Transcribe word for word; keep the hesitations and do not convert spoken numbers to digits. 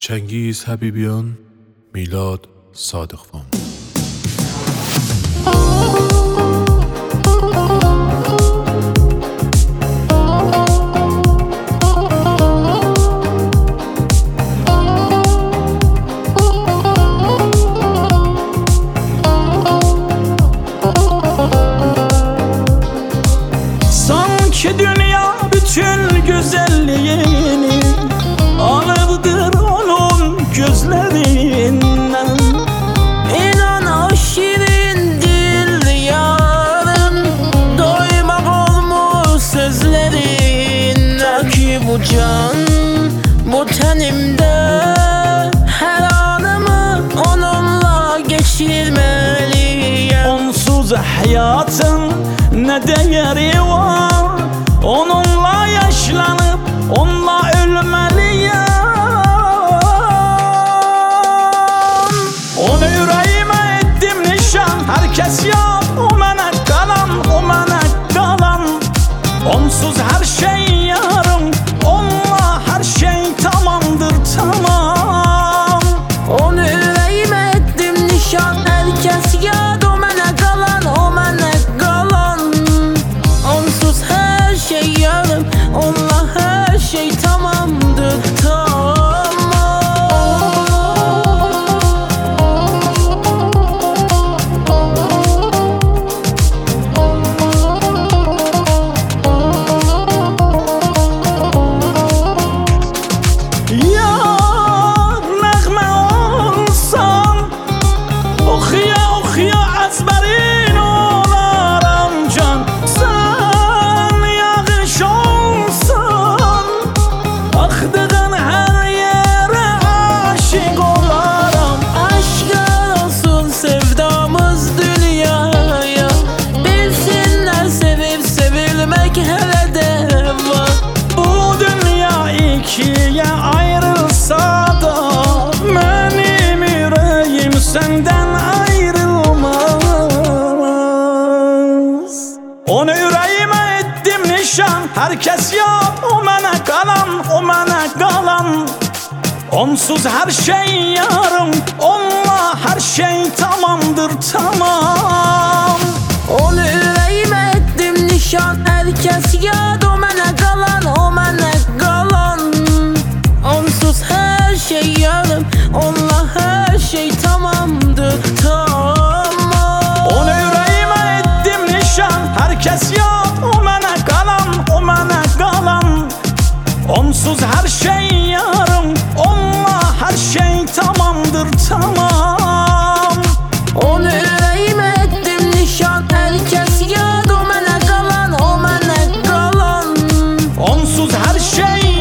Cengiz Habibian, Milad Sadıqvan. Sanki dünya bütün güzelliğini alırdır onun gözlerinden. İnan o şirin dil yarın doymak olmuş sözlerinden. Ki bu can bu tenimde her anımı onunla geçirmeliyim. Onsuz hayatın ne değeri var? Onunla yaşlanıp onunla ölmeliyim. Onu yüreğime ettim nişan, herkes yap o mene kalan, o mene kalan. Onsuz her şey yarım, onunla her şey tamamdır, tamam. Onu yüreğime ettim nişan, herkes yad o mene kalan, o mene kalan. Onsuz her şey yarım, onunla her şey tamamdır, tamam. Yar nəğmə olsan, oxuya oxuya əzbərin olaram can. Sən yağış olsan, axdığın hər yerə aşiq olaram. Aşklar olsun sevdamız dünyaya, bilsinler sevip sevilmek hele de var. Bu dünya ikiye ayrılsa da benim yüreğim senden ayrılmaz. Onu yüreğime ettim nişan, herkes yap o mene kalan, o mene kalan. Onsuz her şey yarım, onunla her şey tamamdır, tamam. Onu yüreğime ettim nişan, herkes yad o mene kalan, o mene kalan. Onsuz her şey yarım, onunla her şey tamamdır, tamam. Onu yüreğime ettim nişan, herkes yap o mene kalan, o mene kalan. Onsuz her şey yarım, onunla her şey tamamdır, tamam. Onu yüreğime ettim nişan, herkes yad o mene kalan, o mene kalan. Onsuz her şey